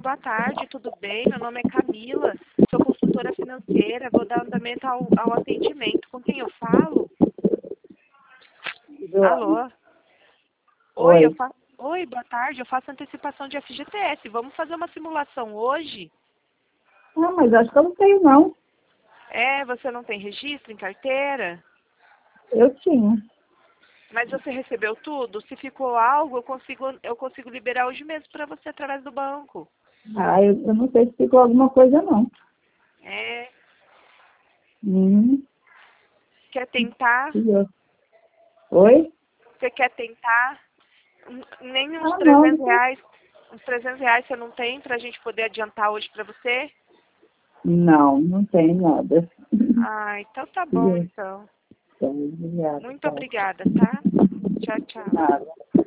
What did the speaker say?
boa tarde, tudo bem? Meu nome é Camila, sou consultora financeira, vou dar andamento ao atendimento. Com quem eu falo? Alô? Oi, Oi. Oi, boa tarde, eu faço antecipação de FGTS. Vamos fazer uma simulação hoje? Ah, mas acho que eu não tenho, não. Você não tem registro em carteira? Eu tinha. Mas você recebeu tudo? Se ficou algo, eu consigo liberar hoje mesmo para você através do banco. Ah, eu não sei se ficou alguma coisa, não. É, Hum, quer tentar? e eu? Oi? Você quer tentar? Nem uns Ah, não, 300 reais, uns 300 reais você não tem para a gente poder adiantar hoje para você? não tem nada. Ah, então tá E bom, eu? então. Então, obrigada, Muito tá? obrigada, tá? Tchau, tchau. Nada.